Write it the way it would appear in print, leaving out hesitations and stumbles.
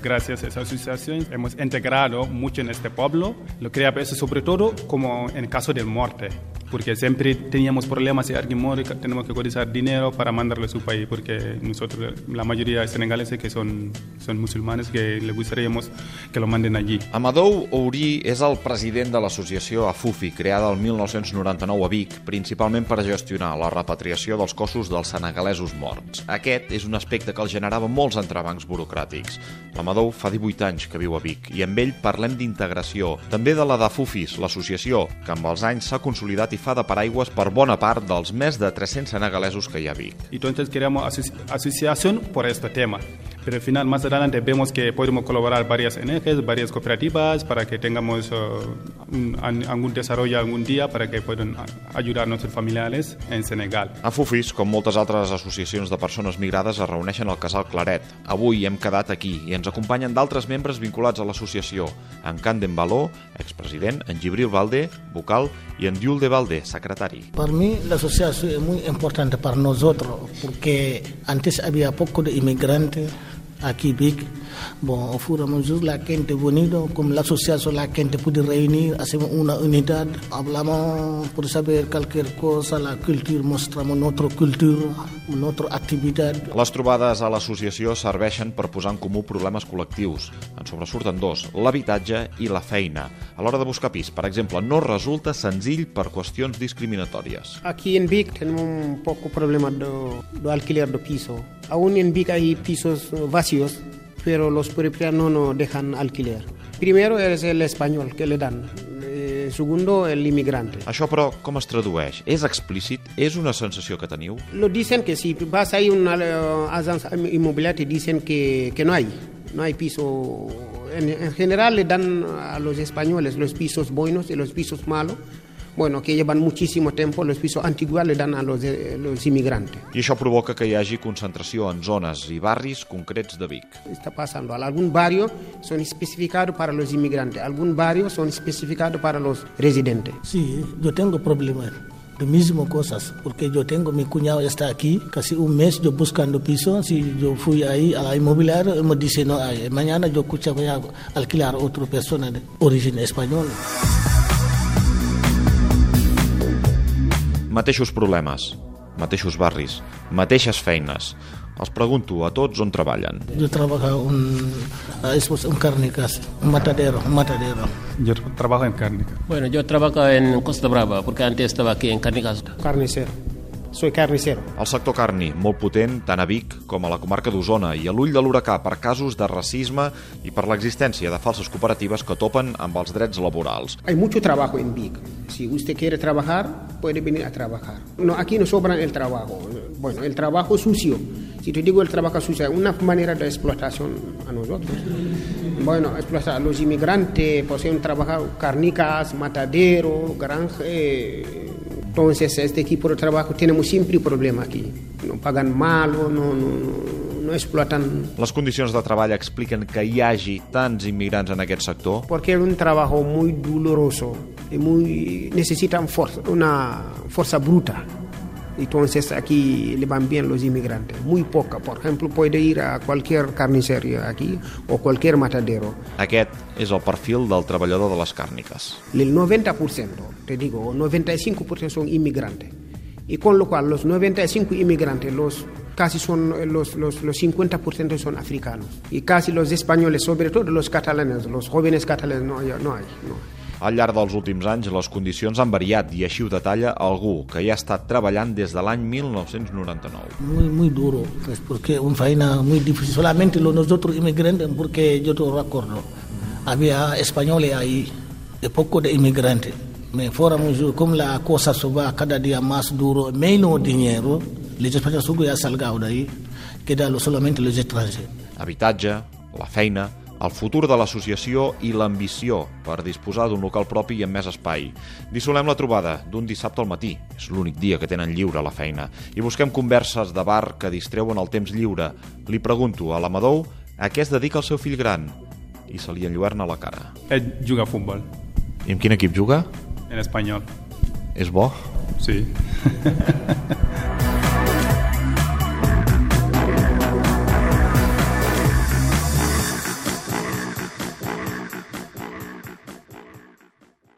gracias a esa asociación hemos integrado mucho en este pueblo. Lo quería ver sobre todo como en caso de muerte, porque siempre teníamos problemas, si alguien muere tenemos que cotizar dinero para mandarle a su país, porque nosotros, la mayoría de senegaleses que son musulmanes, que le gustaríamos que lo manden allí. Amadou Ourí és el president de l'associació AFUFI, creada el 1999 a Vic, principalment per gestionar la repatriació dels cossos dels senegalesos morts. Aquest és un aspecte que els generava molts entrebancs burocràtics. L'Amadou fa 18 anys que viu a Vic i amb ell parlem d'integració, també de la d'AFUFIS, l'associació, que amb els anys s'ha consolidat i fa de paraigües per bona part dels més de 300 senegalesos que hi ha a Vic. Entonces queremos asociación por este tema. Pero al final, más adelante, vemos que podemos colaborar varias ONGs, varias cooperativas, para que tengamos algún desarrollo algún día, para que puedan ayudar a nuestros familiares en Senegal. AFUFIS, com moltes altres associacions de persones migrades, es reuneixen al Casal Claret. Avui hem quedat aquí i ens acompanyen d'altres membres vinculats a l'associació. En Canden Baló, expresident, en Gibril Balde, vocal, y en Yulde Balde, secretari. Para mí la asociación es muy importante para nosotros, porque antes había poco de inmigrantes aquí Vic. Bon, fuéramos la gente bonito, como la asociación, la gente puede reunir, hacemos una unidad, hablamos por saber cualquier cosa, la cultura, mostramos nuestra cultura, nuestra actividad. Les trobades a l'associació serveixen per posar en comú problemes col·lectius. En sobresurten dos, l'habitatge i la feina. A l'hora de buscar pis, per exemple, no resulta senzill per qüestions discriminatòries. Aquí en Vic tenemos un poco problema de alquiler de piso. Aún en Vic hay pisos vacíos, pero los propietarios no dejan alquiler. Primero es el español que le dan, segundo el inmigrante. Això, però, com es tradueix? És explícit? És una sensació que teniu? Lo dicen que si vas a una agencia inmobiliaria te dicen que no hay piso. En general le dan a los españoles los pisos buenos y los pisos malos. Bueno, que llevan muchísimo tiempo, los pisos antiguos le dan a los inmigrantes. I això provoca que hi hagi concentració en zones i barris concrets de Vic. Está pasando. Algún barrio son especificados para los inmigrantes, algún barrio son especificados para los residentes. Sí, yo tengo problemas. Lo mismo cosas, porque yo tengo mi cuñado está aquí, casi un mes yo buscando piso, si yo fui ahí a la inmobiliaria, me dice no, mañana yo voy a alquilar a otra persona de origen española. Mateixos problemes, mateixos barris, mateixes feines. Els pregunto a tots on treballen. Yo trabajo en cárnicas, un matadero. Yo trabajo en cárnica. Bueno, yo trabajo en Costa Brava, porque antes estaba aquí en Cárnicas. Carnicero. Soy carnicero. El sector carni, molt potent, tant a Vic com a la comarca d'Osona i a l'ull de l'huracà per casos de racisme i per l'existència de falses cooperatives que topen amb els drets laborals. Hay mucho trabajo en Vic. Si usted quiere trabajar, puede venir a trabajar. No, aquí no sobra el trabajo. Bueno, el trabajo sucio. Si te digo el trabajo sucio, es una manera de explotación a nosotros. Bueno, explotar a los inmigrantes, poseen trabajar carnicas, matadero, granja. Entonces, este tipo de trabajo tenemos siempre problema aquí. No pagan mal, no explotan. Les condicions de treball expliquen que hi hagi tants immigrants en aquest sector? Porque es un trabajo muy doloroso y necesitan una fuerza bruta. Entonces aquí le van bien los inmigrantes, muy poca. Por ejemplo, puede ir a cualquier carnicería aquí o cualquier matadero. Aquest és el perfil del treballador de les càrniques. El 90%, te digo, 95% son inmigrantes. Y con lo cual los 95 inmigrantes, casi son los 50% son africanos. Y casi los españoles, sobre todo los catalanes, los jóvenes catalanes, no hay. Al llarg dels últims anys, les condicions han variat i així ho detalla algú que hi ha estat treballant des de l'any 1999. Muy duro, pues porque una faena muy difícil. Solamente nosotros inmigrantes, porque yo te recuerdo, había españoles ahí, y poco de inmigrantes. Me fuéramos, como la cosa se va cada día más duro, menos dinero, los españoles ya salgan de ahí, quedan solamente los extranjeros. Habitatge, la feina, el futur de l'associació i l'ambició per disposar d'un local propi i amb més espai. Dissolem la trobada d'un dissabte al matí, és l'únic dia que tenen lliure a la feina, i busquem converses de bar que distreuen el temps lliure. Li pregunto a l'Amadou a què es dedica el seu fill gran i se li enlluerna la cara. Ell juga a futbol. I amb quin equip juga? En espanyol. És bo? Sí.